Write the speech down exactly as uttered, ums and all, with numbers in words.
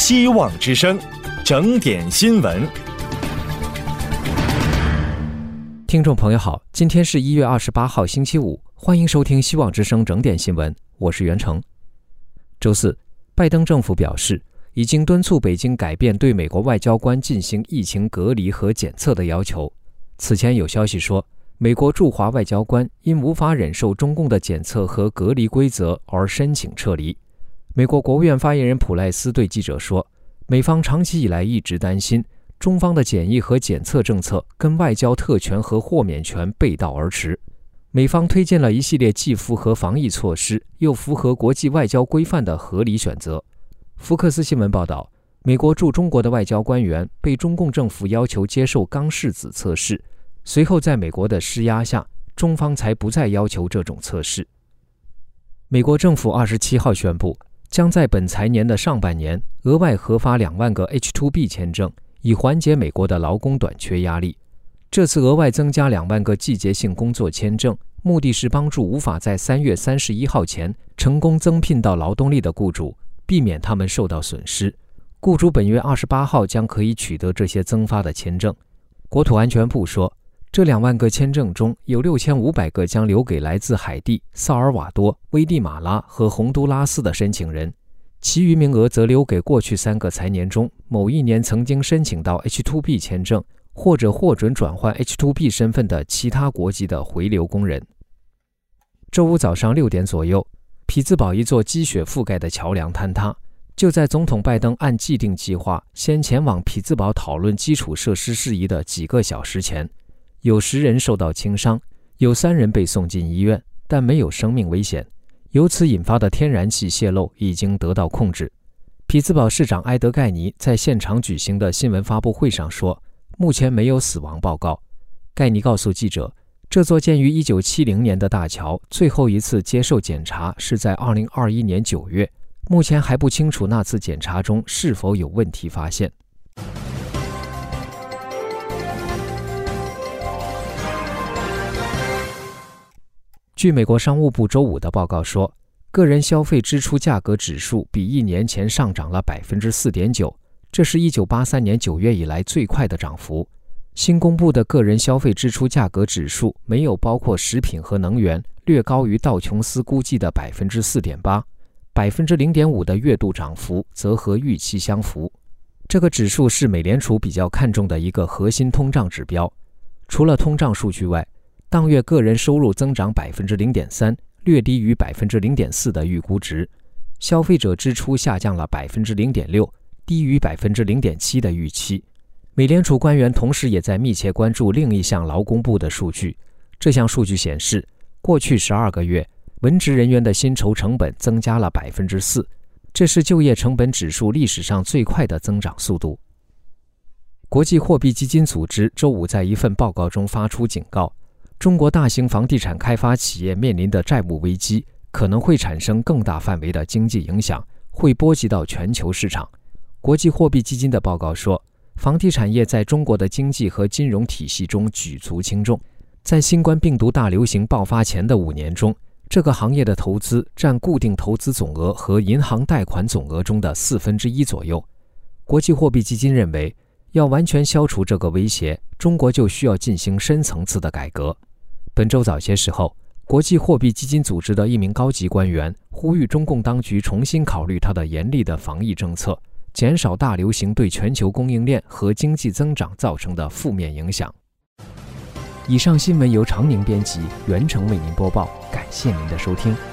希望之声，整点新闻。 听众朋友好，今天是一月二十八号星期五，欢迎收听希望之声整点新闻，我是袁成。周四，拜登政府表示，已经敦促北京改变对美国外交官进行疫情隔离和检测的要求。此前有消息说，美国驻华外交官因无法忍受中共的检测和隔离规则而申请撤离。美国国务院发言人普赖斯对记者说，美方长期以来一直担心中方的检疫和检测政策跟外交特权和豁免权背道而驰。美方推荐了一系列既符合防疫措施又符合国际外交规范的合理选择。福克斯新闻报道，美国驻中国的外交官员被中共政府要求接受肛拭子测试，随后在美国的施压下，中方才不再要求这种测试。美国政府二十七号宣布，将在本财年的上半年额外核发两万个 H 二 B 签证，以缓解美国的劳工短缺压力。这次额外增加两万个季节性工作签证，目的是帮助无法在三月三十一号前成功增聘到劳动力的雇主，避免他们受到损失。雇主本月二十八号将可以取得这些增发的签证。国土安全部说，这两万个签证中有六千五百个将留给来自海地、萨尔瓦多、危地马拉和洪都拉斯的申请人，其余名额则留给过去三个财年中某一年曾经申请到 H 二 B 签证或者获准转换 H 二 B 身份的其他国籍的回流工人。周五早上六点左右，匹兹堡一座积雪覆盖的桥梁坍塌。就在总统拜登按既定计划先前往匹兹堡讨论基础设施事宜的几个小时前，有十人受到轻伤，有三人被送进医院，但没有生命危险。由此引发的天然气泄漏已经得到控制。匹兹堡市长埃德盖尼在现场举行的新闻发布会上说，目前没有死亡报告。盖尼告诉记者，这座建于一九七零年的大桥最后一次接受检查是在二零二一年九月，目前还不清楚那次检查中是否有问题发现。据美国商务部周五的报告说，个人消费支出价格指数比一年前上涨了 百分之四点九， 这是一九八三年九月以来最快的涨幅。新公布的个人消费支出价格指数没有包括食品和能源，略高于道琼斯估计的 百分之四点八， 百分之零点五 的月度涨幅则和预期相符。这个指数是美联储比较看重的一个核心通胀指标。除了通胀数据外，当月个人收入增长 百分之零点三， 略低于 百分之零点四 的预估值。消费者支出下降了 百分之零点六， 低于 百分之零点七 的预期。美联储官员同时也在密切关注另一项劳工部的数据。这项数据显示，过去十二个月，文职人员的薪酬成本增加了 百分之四， 这是就业成本指数历史上最快的增长速度。国际货币基金组织周五在一份报告中发出警告，中国大型房地产开发企业面临的债务危机可能会产生更大范围的经济影响，会波及到全球市场。国际货币基金的报告说，房地产业在中国的经济和金融体系中举足轻重。在新冠病毒大流行爆发前的五年中，这个行业的投资占固定投资总额和银行贷款总额中的四分之一左右。国际货币基金认为，要完全消除这个威胁，中国就需要进行深层次的改革。本周早些时候，国际货币基金组织的一名高级官员呼吁中共当局重新考虑它的严厉的防疫政策，减少大流行对全球供应链和经济增长造成的负面影响。以上新闻由常宁编辑，袁成为您播报，感谢您的收听。